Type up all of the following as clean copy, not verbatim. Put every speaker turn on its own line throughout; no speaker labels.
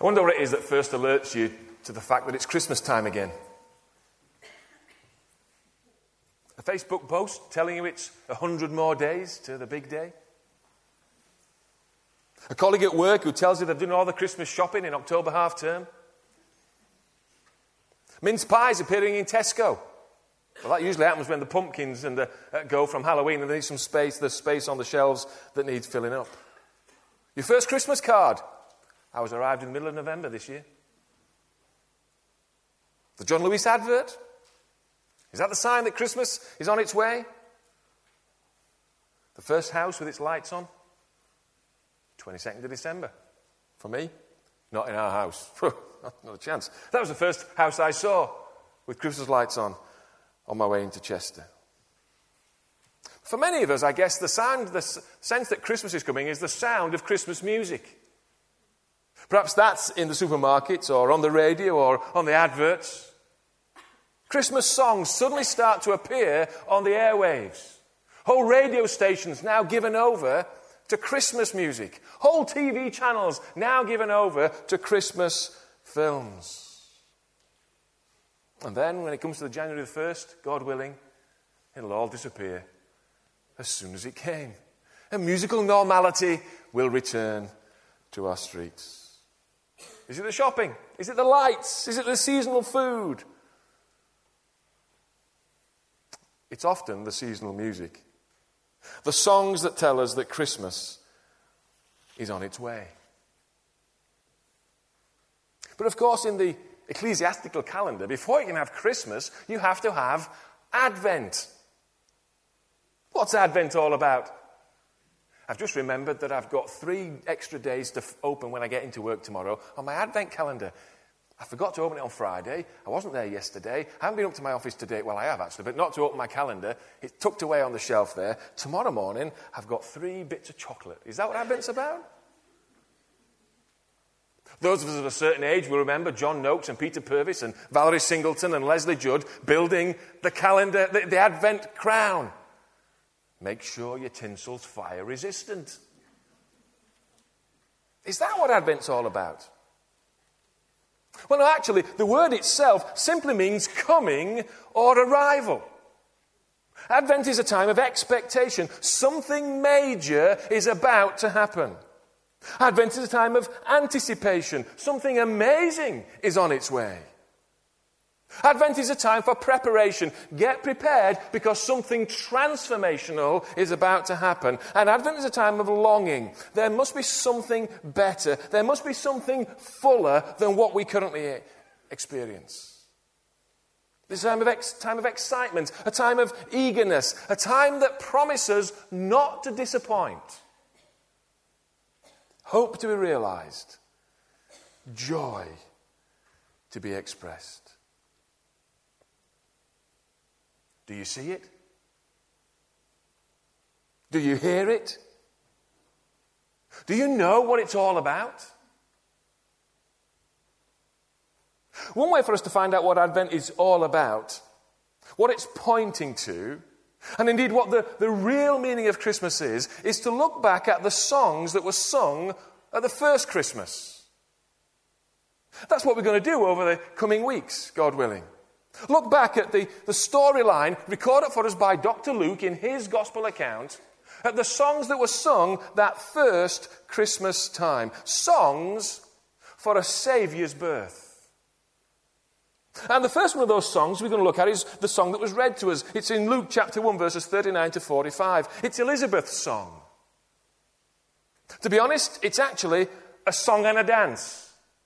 I wonder what it is that first alerts you to the fact that it's Christmas time again. A Facebook post telling you it's 100 more days to the big day. A colleague at work who tells you they've done all the Christmas shopping in October half term. Mince pies appearing in Tesco. Well, that usually happens when the pumpkins go from Halloween and there's some space. There's space on the shelves that needs filling up. Your first Christmas card. Ours arrived in the middle of November this year. The John Lewis advert. Is that the sign that Christmas is on its way? The first house with its lights on. 22nd of December. For me, not in our house. Not a chance. That was the first house I saw with Christmas lights on my way into Chester. For many of us, I guess, the sense that Christmas is coming is the sound of Christmas music. Perhaps that's in the supermarkets or on the radio or on the adverts. Christmas songs suddenly start to appear on the airwaves. Whole radio stations now given over to Christmas music. Whole TV channels now given over to Christmas films. And then, when it comes to the January the 1st, God willing, it'll all disappear as soon as it came. And musical normality will return to our streets. Is it the shopping? Is it the lights? Is it the seasonal food? It's often the seasonal music. The songs that tell us that Christmas is on its way. But of course, in the ecclesiastical calendar, before you can have Christmas, you have to have Advent. What's Advent all about? I've just remembered that I've got 3 extra days to open when I get into work tomorrow on my Advent calendar. I forgot to open it on Friday. I wasn't there yesterday. I haven't been up to my office today. Well, I have actually, but not to open my calendar. It's tucked away on the shelf there. Tomorrow morning, I've got 3 bits of chocolate. Is that what Advent's about? Those of us of a certain age will remember John Noakes and Peter Purvis and Valerie Singleton and Leslie Judd building the calendar, the Advent crown. Make sure your tinsel's fire resistant. Is that what Advent's all about? Well, no, actually, the word itself simply means coming or arrival. Advent is a time of expectation. Something major is about to happen. Advent is a time of anticipation. Something amazing is on its way. Advent is a time for preparation. Get prepared because something transformational is about to happen. And Advent is a time of longing. There must be something better. There must be something fuller than what we currently experience. This is a time of excitement, a time of eagerness, a time that promises not to disappoint. Hope to be realized. Joy to be expressed. Do you see it? Do you hear it? Do you know what it's all about? One way for us to find out what Advent is all about, what it's pointing to, and indeed what the real meaning of Christmas is to look back at the songs that were sung at the first Christmas. That's what we're going to do over the coming weeks, God willing. Look back at the storyline recorded for us by Dr. Luke in his gospel account at the songs that were sung that first Christmas time. Songs for a Saviour's birth. And the first one of those songs we're going to look at is the song that was read to us. It's in Luke chapter 1, verses 39 to 45. It's Elizabeth's song. To be honest, it's actually a song and a dance.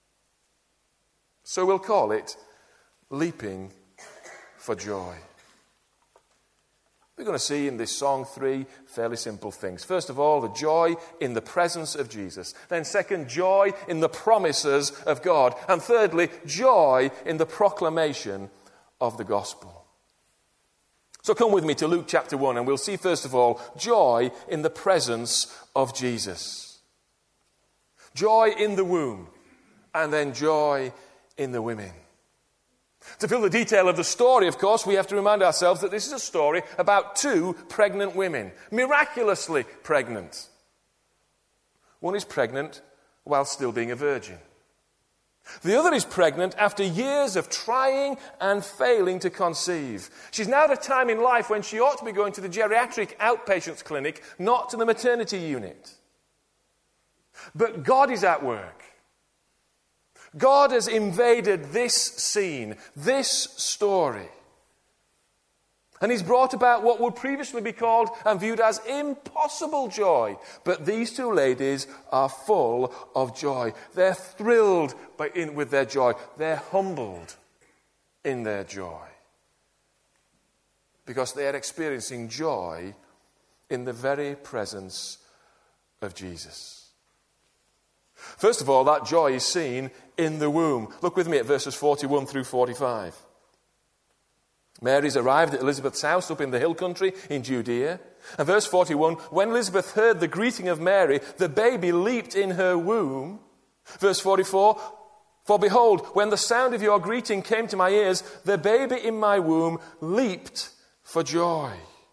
So we'll call it Leaping for Joy. We're going to see in this song 3 fairly simple things. First of all, the joy in the presence of Jesus. Then second, joy in the promises of God. And thirdly, joy in the proclamation of the gospel. So come with me to Luke chapter 1 and we'll see first of all, joy in the presence of Jesus. Joy in the womb and then joy in the women. To fill the detail of the story, of course, we have to remind ourselves that this is a story about 2 pregnant women, miraculously pregnant. One is pregnant while still being a virgin. The other is pregnant after years of trying and failing to conceive. She's now at a time in life when she ought to be going to the geriatric outpatients clinic, not to the maternity unit. But God is at work. God has invaded this scene, this story. And he's brought about what would previously be called and viewed as impossible joy. But these two ladies are full of joy. They're thrilled with their joy. They're humbled in their joy. Because they are experiencing joy in the very presence of Jesus. First of all, that joy is seen in the womb. Look with me at verses 41 through 45. Mary's arrived at Elizabeth's house up in the hill country in Judea. And verse 41, when Elizabeth heard the greeting of Mary, the baby leaped in her womb. Verse 44, for behold, when the sound of your greeting came to my ears, the baby in my womb leaped for joy.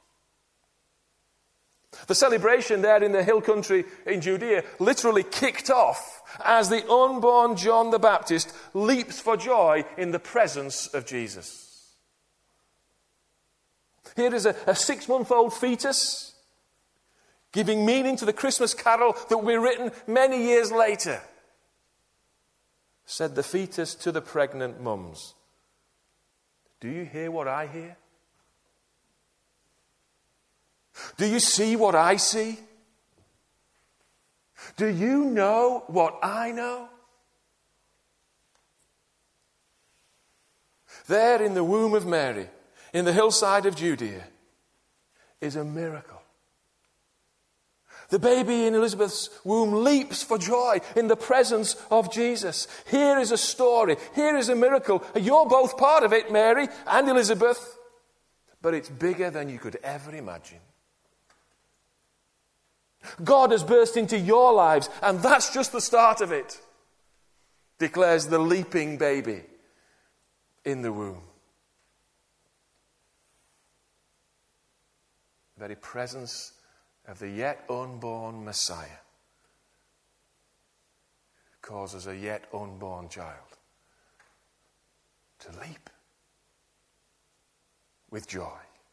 The celebration there in the hill country in Judea literally kicked off as the unborn John the Baptist leaps for joy in the presence of Jesus. Here is a 6-month-old fetus giving meaning to the Christmas carol that will be written many years later. Said the fetus to the pregnant mums, do you hear what I hear? Do you see what I see? Do you know what I know? There in the womb of Mary, in the hillside of Judea, is a miracle. The baby in Elizabeth's womb leaps for joy in the presence of Jesus. Here is a story. Here is a miracle. You're both part of it, Mary and Elizabeth. But it's bigger than you could ever imagine. God has burst into your lives, and that's just the start of it, declares the leaping baby in the womb. The very presence of the yet unborn Messiah causes a yet unborn child to leap with joy.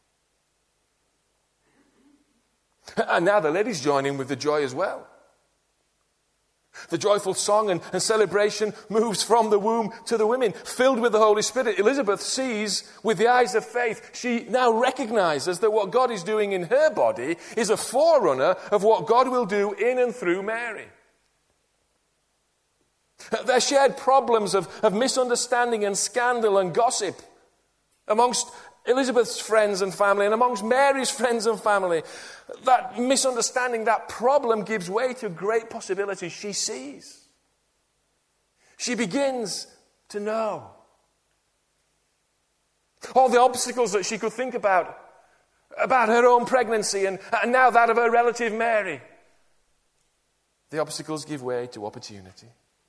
And now the ladies join in with the joy as well. The joyful song and celebration moves from the womb to the women, filled with the Holy Spirit. Elizabeth sees with the eyes of faith. She now recognizes that what God is doing in her body is a forerunner of what God will do in and through Mary. Their shared problems of misunderstanding and scandal and gossip amongst Elizabeth's friends and family and amongst Mary's friends and family, that misunderstanding, that problem gives way to great possibilities she sees. She begins to know. All the obstacles that she could think about her own pregnancy and now that of her relative Mary, the obstacles give way to opportunity.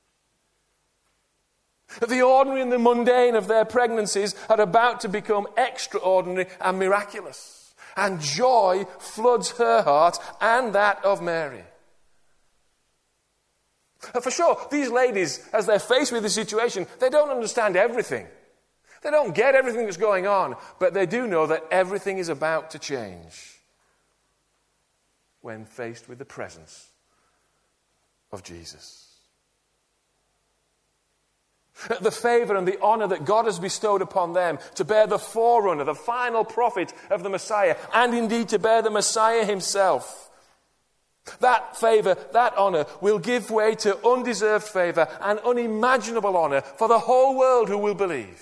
The ordinary and the mundane of their pregnancies are about to become extraordinary and miraculous. And joy floods her heart and that of Mary. For sure, these ladies, as they're faced with the situation, they don't understand everything. They don't get everything that's going on, but they do know that everything is about to change when faced with the presence of Jesus. The favor and the honor that God has bestowed upon them to bear the forerunner, the final prophet of the Messiah, and indeed to bear the Messiah himself. That favor, that honor, will give way to undeserved favor and unimaginable honor for the whole world who will believe.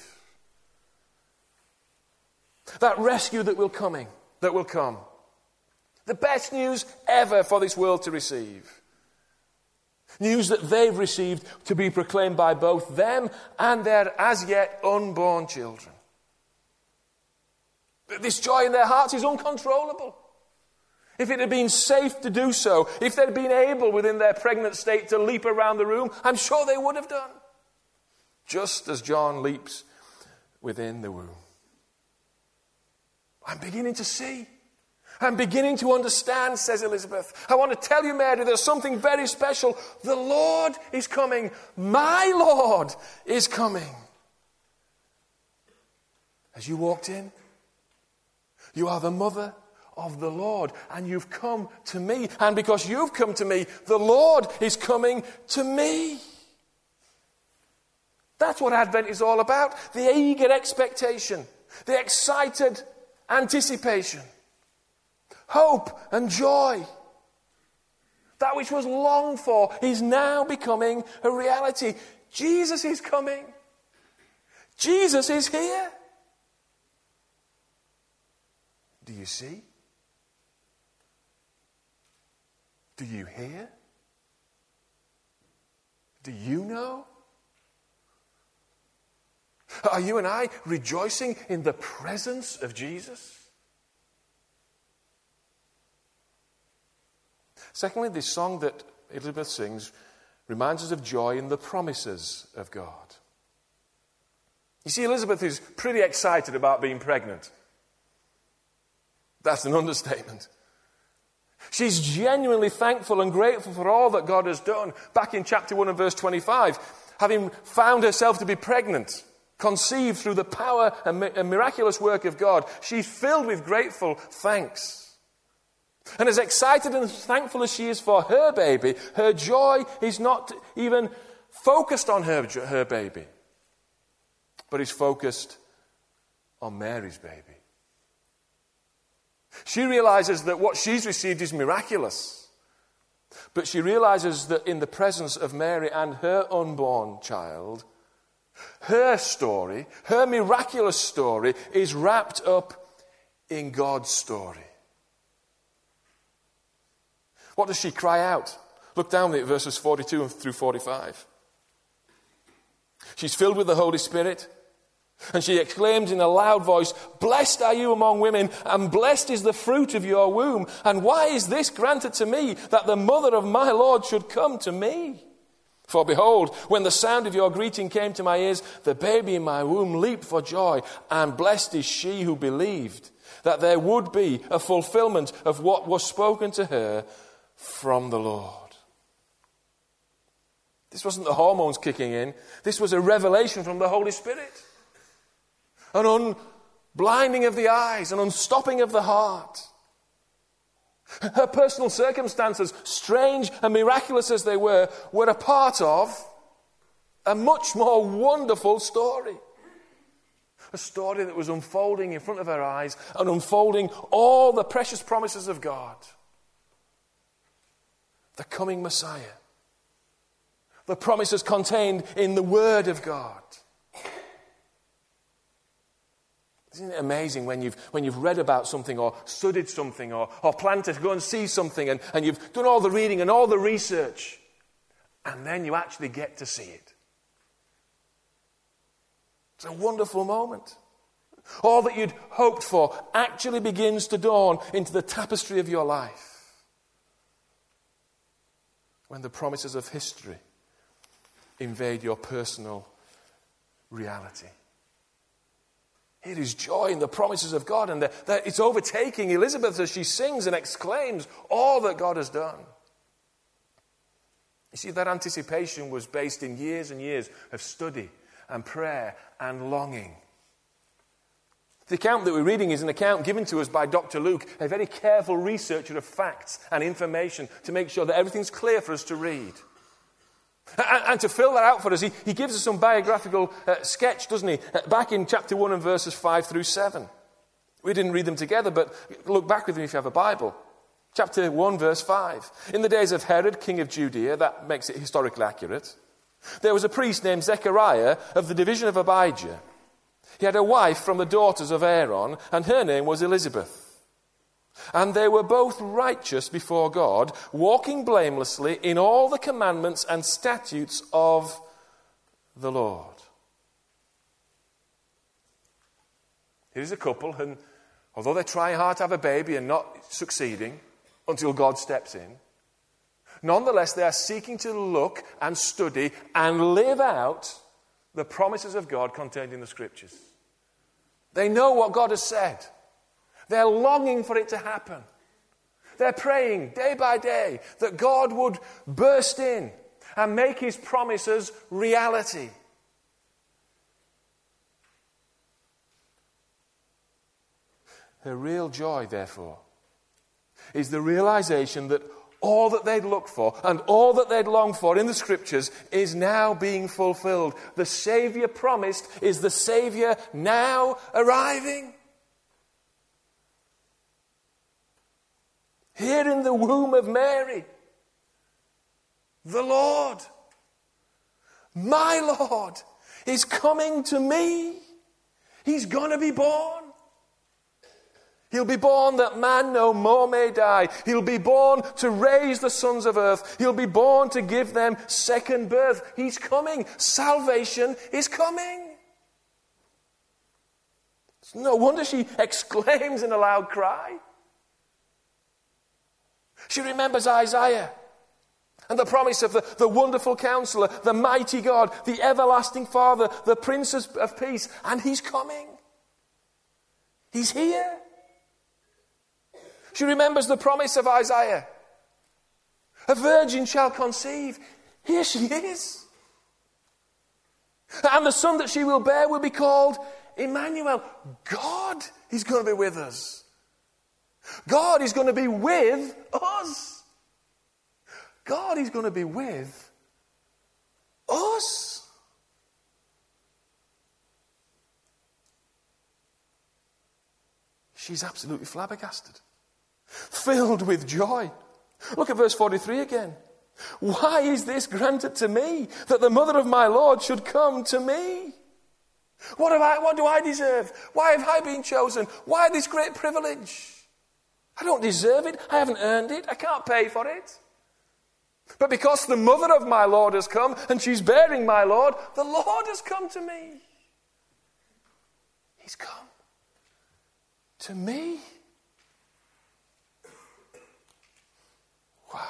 That rescue that will come. The best news ever for this world to receive. News that they've received to be proclaimed by both them and their as yet unborn children. This joy in their hearts is uncontrollable. If it had been safe to do so, if they'd been able within their pregnant state to leap around the room, I'm sure they would have done. Just as John leaps within the womb. I'm beginning to see. I'm beginning to understand, says Elizabeth. I want to tell you, Mary, there's something very special. The Lord is coming. My Lord is coming. As you walked in, you are the mother of the Lord, and you've come to me. And because you've come to me, the Lord is coming to me. That's what Advent is all about. The eager expectation, the excited anticipation, hope and joy. That which was longed for is now becoming a reality. Jesus is coming. Jesus is here. Do you see? Do you hear? Do you know? Are you and I rejoicing in the presence of Jesus? Secondly, this song that Elizabeth sings reminds us of joy in the promises of God. You see, Elizabeth is pretty excited about being pregnant. That's an understatement. She's genuinely thankful and grateful for all that God has done. Back in chapter 1 and verse 25, having found herself to be pregnant, conceived through the power and miraculous work of God, she's filled with grateful thanks. And as excited and thankful as she is for her baby, her joy is not even focused on her baby, but is focused on Mary's baby. She realizes that what she's received is miraculous, but she realizes that in the presence of Mary and her unborn child, her story, her miraculous story, is wrapped up in God's story. What does she cry out? Look down at verses 42 through 45. She's filled with the Holy Spirit, and she exclaims in a loud voice, "Blessed are you among women, and blessed is the fruit of your womb. And why is this granted to me, that the mother of my Lord should come to me? For behold, when the sound of your greeting came to my ears, the baby in my womb leaped for joy, and blessed is she who believed that there would be a fulfillment of what was spoken to her from the Lord." This wasn't the hormones kicking in. This was a revelation from the Holy Spirit. An unblinding of the eyes, an unstopping of the heart. Her personal circumstances, strange and miraculous as they were a part of a much more wonderful story. A story that was unfolding in front of her eyes and unfolding all the precious promises of God. The coming Messiah. The promises contained in the Word of God. Isn't it amazing when you've read about something or studied something or planned to go and see something and you've done all the reading and all the research and then you actually get to see it? It's a wonderful moment. All that you'd hoped for actually begins to dawn into the tapestry of your life. When the promises of history invade your personal reality. It is joy in the promises of God, and that it's overtaking Elizabeth as she sings and exclaims all that God has done. You see, that anticipation was based in years and years of study and prayer and longing. The account that we're reading is an account given to us by Dr. Luke, a very careful researcher of facts and information to make sure that everything's clear for us to read. And to fill that out for us, he gives us some biographical sketch, doesn't he? Back in chapter 1 and verses 5 through 7. We didn't read them together, but look back with me if you have a Bible. Chapter 1, verse 5. In the days of Herod, king of Judea, that makes it historically accurate, there was a priest named Zechariah of the division of Abijah. He had a wife from the daughters of Aaron, and her name was Elizabeth. And they were both righteous before God, walking blamelessly in all the commandments and statutes of the Lord. Here's a couple, and although they're trying hard to have a baby and not succeeding until God steps in, nonetheless they are seeking to look and study and live out the promises of God contained in the Scriptures. They know what God has said. They're longing for it to happen. They're praying day by day that God would burst in and make his promises reality. Her real joy, therefore, is the realization that all that they'd looked for and all that they'd longed for in the Scriptures is now being fulfilled. The Savior promised is the Savior now arriving. Here in the womb of Mary, the Lord, my Lord, is coming to me. He's going to be born. He'll be born that man no more may die. He'll be born to raise the sons of earth. He'll be born to give them second birth. He's coming. Salvation is coming. It's no wonder she exclaims in a loud cry. She remembers Isaiah and the promise of the wonderful Counselor, the mighty God, the everlasting Father, the Prince of Peace, and he's coming. He's here. She remembers the promise of Isaiah. A virgin shall conceive. Here she is. And the son that she will bear will be called Emmanuel. God is going to be with us. God is going to be with us. God is going to be with us. She's absolutely flabbergasted. Filled with joy. Look at verse 43 again. Why is this granted to me, that the mother of my Lord should come to me? What do I deserve? Why have I been chosen? Why this great privilege? I don't deserve it. I haven't earned it. I can't pay for it. But because the mother of my Lord has come and she's bearing my Lord, the Lord has come to me. He's come to me. Wow.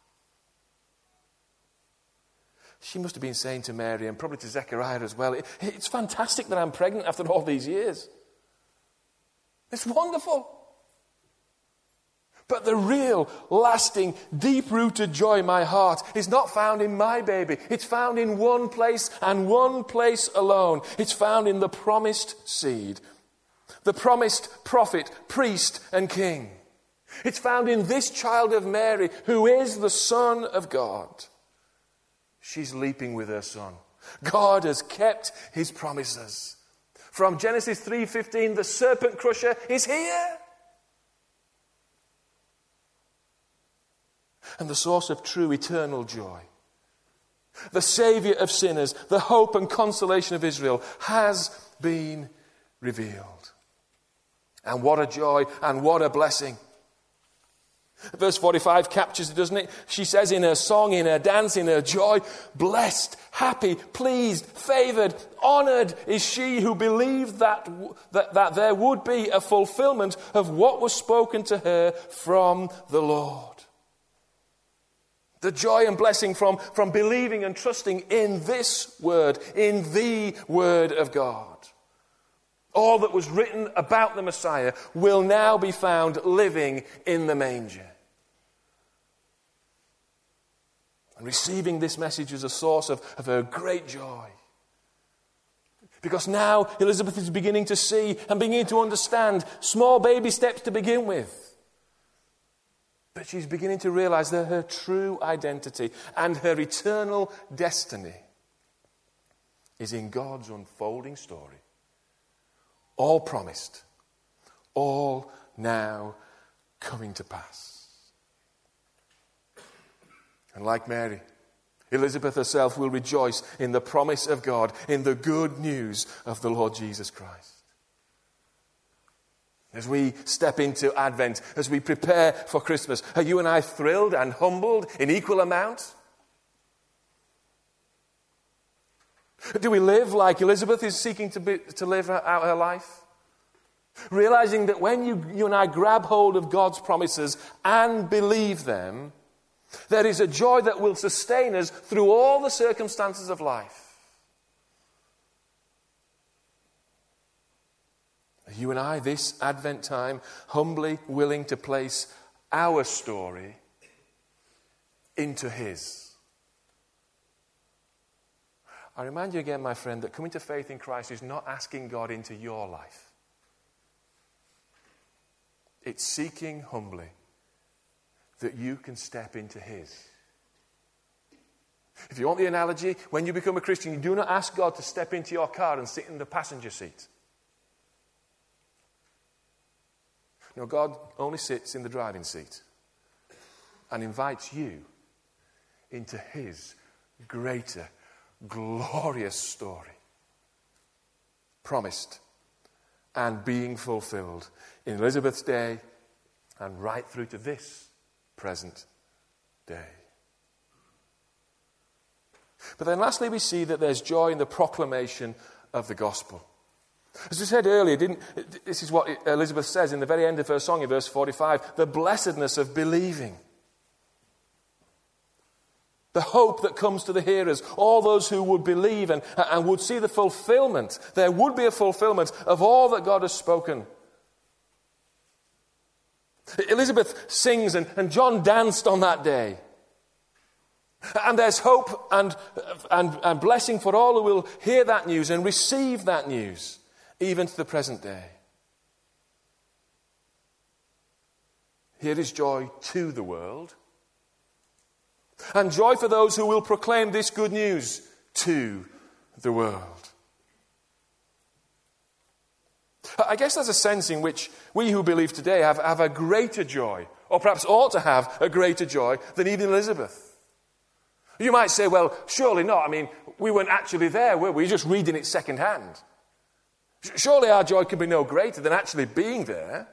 She must have been saying to Mary, and probably to Zechariah as well, it's fantastic that I'm pregnant after all these years. It's wonderful. But the real, lasting, deep-rooted joy in my heart is not found in my baby. It's found in one place and one place alone. It's found in the promised seed, the promised prophet, priest, and king. It's found in this child of Mary, who is the Son of God. She's leaping with her son. God has kept his promises. From Genesis 3:15, the serpent crusher is here. And the source of true eternal joy, the Saviour of sinners, the hope and consolation of Israel, has been revealed. And what a joy and what a blessing. Verse 45 captures it, doesn't it? She says in her song, in her dance, in her joy, blessed, happy, pleased, favoured, honoured is she who believed that there would be a fulfilment of what was spoken to her from the Lord. The joy and blessing from believing and trusting in this word, in the Word of God. All that was written about the Messiah will now be found living in the manger. And receiving this message is a source of her great joy. Because now Elizabeth is beginning to see and beginning to understand small baby steps to begin with. But she's beginning to realize that her true identity and her eternal destiny is in God's unfolding story. All promised, all now coming to pass. And like Mary, Elizabeth herself will rejoice in the promise of God, in the good news of the Lord Jesus Christ. As we step into Advent, as we prepare for Christmas, are you and I thrilled and humbled in equal amount? Do we live like Elizabeth is seeking to live out her life? Realizing that when you and I grab hold of God's promises and believe them, there is a joy that will sustain us through all the circumstances of life. You and I, this Advent time, humbly willing to place our story into his. I remind you again, my friend, that coming to faith in Christ is not asking God into your life. It's seeking humbly that you can step into his. If you want the analogy, when you become a Christian, you do not ask God to step into your car and sit in the passenger seat. No, God only sits in the driving seat and invites you into his greater, glorious story, promised and being fulfilled in Elizabeth's day and right through to this present day. But then lastly, we see that there's joy in the proclamation of the gospel. As we said earlier, this is what Elizabeth says in the very end of her song in verse 45, the blessedness of believing. The hope that comes to the hearers, all those who would believe and would see the fulfillment. There would be a fulfillment of all that God has spoken. Elizabeth sings and John danced on that day. And there's hope and blessing for all who will hear that news and receive that news, even to the present day. Here is joy to the world, and joy for those who will proclaim this good news to the world. I guess there's a sense in which we who believe today have a greater joy, or perhaps ought to have a greater joy, than even Elizabeth. You might say, well, surely not. I mean, we weren't actually there, were we? Just reading it secondhand. Surely our joy could be no greater than actually being there.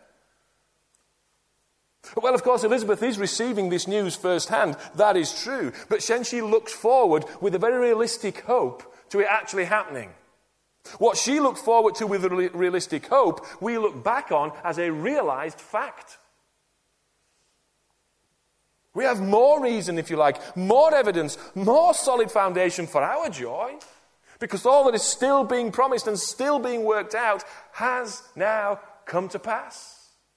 Well, of course, Elizabeth is receiving this news firsthand. That is true. But then she looks forward with a very realistic hope to it actually happening. What she looked forward to with a realistic hope, we look back on as a realized fact. We have more reason, if you like, more evidence, more solid foundation for our joy, because all that is still being promised and still being worked out has now come to pass.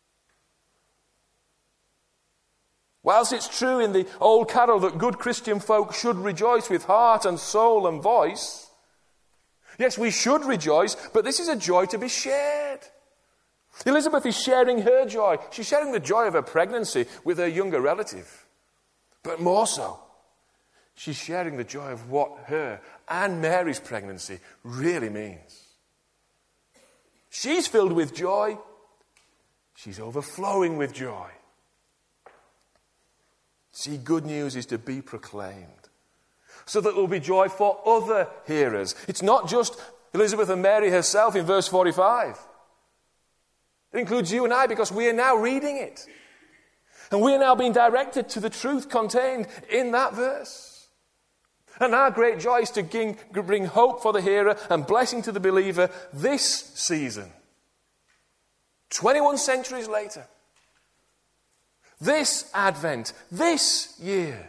Whilst it's true in the old carol that good Christian folk should rejoice with heart and soul and voice, yes, we should rejoice, but this is a joy to be shared. Elizabeth is sharing her joy. She's sharing the joy of her pregnancy with her younger relative. But more so, she's sharing the joy of what her and Mary's pregnancy really means. She's filled with joy. She's overflowing with joy. See, good news is to be proclaimed, so that there will be joy for other hearers. It's not just Elizabeth and Mary herself in verse 45. It includes you and I, because we are now reading it. And we are now being directed to the truth contained in that verse. And our great joy is to bring hope for the hearer and blessing to the believer this season. 21 centuries later. This Advent, this year.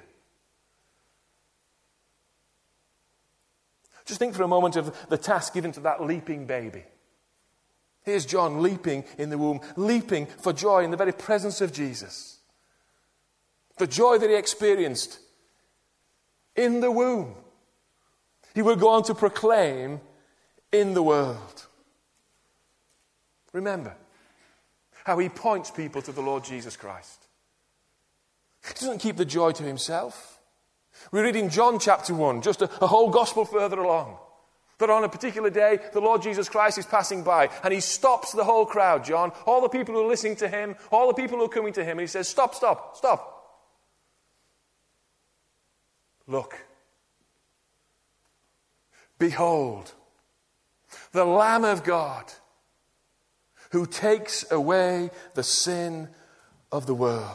Just think for a moment of the task given to that leaping baby. Here's John leaping in the womb, leaping for joy in the very presence of Jesus. The joy that he experienced in the womb, he will go on to proclaim in the world. Remember how he points people to the Lord Jesus Christ. He doesn't keep the joy to himself. We read in John chapter 1, just a whole gospel further along, that on a particular day, the Lord Jesus Christ is passing by, and he stops the whole crowd, John, all the people who are listening to him, all the people who are coming to him, and he says, stop. Look, behold, the Lamb of God who takes away the sin of the world.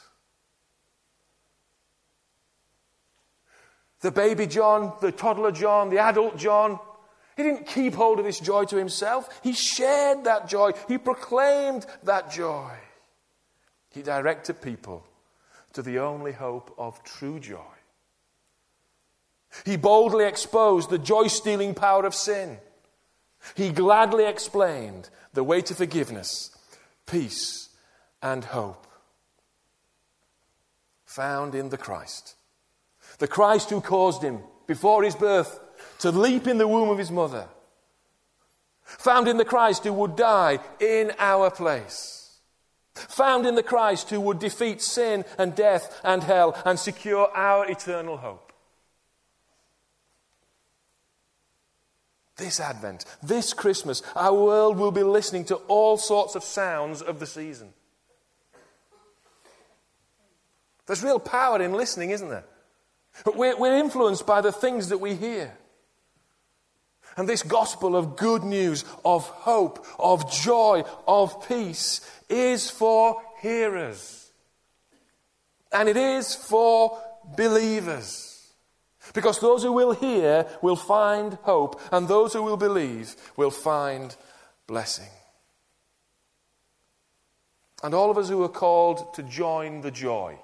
The baby John, the toddler John, the adult John, he didn't keep hold of this joy to himself. He shared that joy. He proclaimed that joy. He directed people to the only hope of true joy. He boldly exposed the joy-stealing power of sin He gladly explained the way to forgiveness, peace, and hope found in the Christ. The Christ who caused him, before his birth, to leap in the womb of his mother. Found in the Christ who would die in our place. Found in the Christ who would defeat sin and death and hell and secure our eternal hope. This Advent, this Christmas, our world will be listening to all sorts of sounds of the season. There's real power in listening, isn't there? But we're influenced by the things that we hear. And this gospel of good news, of hope, of joy, of peace is for hearers. And it is for believers. Because those who will hear will find hope, and those who will believe will find blessing. And all of us who are called to join the joy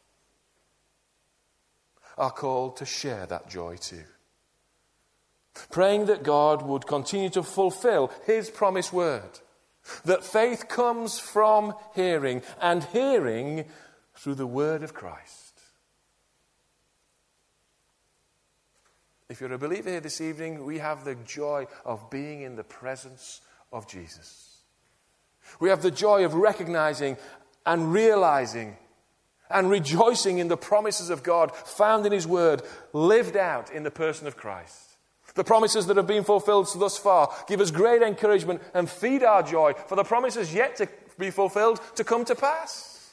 are called to share that joy too. Praying that God would continue to fulfill his promised word. That faith comes from hearing, and hearing through the word of Christ. If you're a believer here this evening, we have the joy of being in the presence of Jesus. We have the joy of recognizing and realizing and rejoicing in the promises of God found in his word, lived out in the person of Christ. The promises that have been fulfilled thus far give us great encouragement and feed our joy for the promises yet to be fulfilled to come to pass.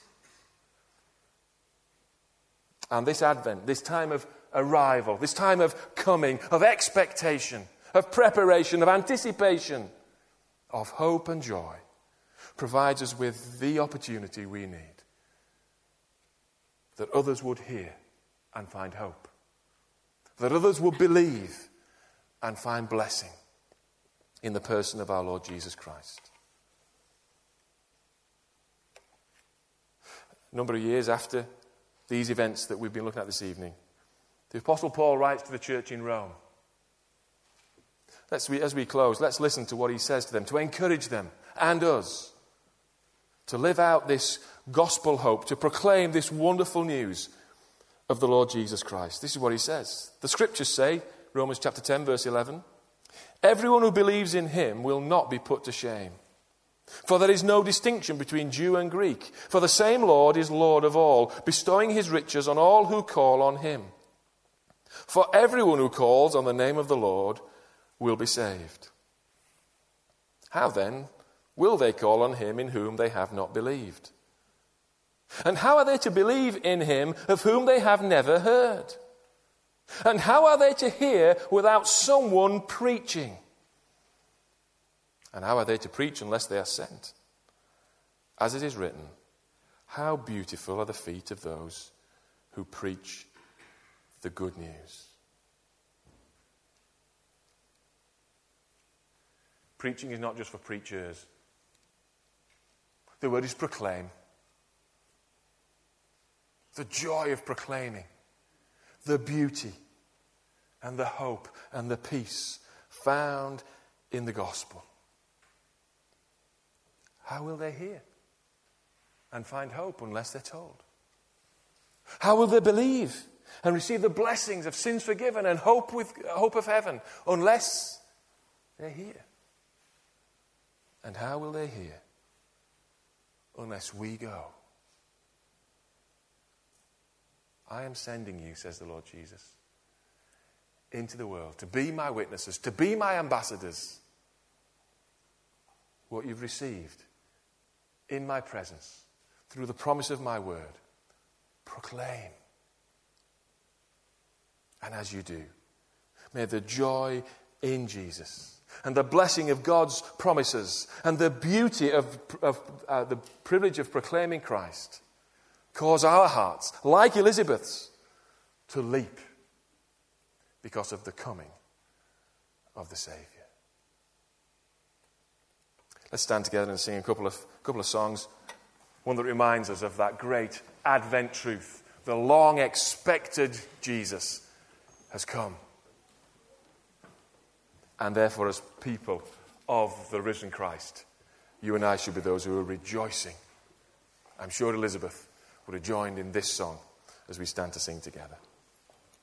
And this Advent, this time of arrival, this time of coming, of expectation, of preparation, of anticipation, of hope and joy, provides us with the opportunity we need that others would hear and find hope, that others would believe and find blessing in the person of our Lord Jesus Christ. A number of years after these events that we've been looking at this evening, the Apostle Paul writes to the church in Rome. As we close, let's listen to what he says to them, to encourage them and us to live out this gospel hope, to proclaim this wonderful news of the Lord Jesus Christ. This is what he says. The scriptures say, Romans chapter 10, verse 11, everyone who believes in him will not be put to shame. For there is no distinction between Jew and Greek. For the same Lord is Lord of all, bestowing his riches on all who call on him. For everyone who calls on the name of the Lord will be saved. How then will they call on him in whom they have not believed? And how are they to believe in him of whom they have never heard? And how are they to hear without someone preaching? And how are they to preach unless they are sent? As it is written, how beautiful are the feet of those who preach the good news. Preaching is not just for preachers. The word is proclaim. The joy of proclaiming. The beauty and the hope and the peace found in the gospel. How will they hear and find hope unless they're told? How will they believe and receive the blessings of sins forgiven and hope of heaven unless they hear? And how will they hear unless we go? I am sending you, says the Lord Jesus, into the world to be my witnesses, to be my ambassadors. What you've received in my presence through the promise of my word, proclaim. And as you do, may the joy in Jesus and the blessing of God's promises and the beauty of the privilege of proclaiming Christ cause our hearts, like Elizabeth's, to leap because of the coming of the Savior. Let's stand together and sing a couple of songs. One that reminds us of that great Advent truth. The long-expected Jesus has come. And therefore, as people of the risen Christ, you and I should be those who are rejoicing. I'm sure Elizabeth would have joined in this song as we stand to sing together.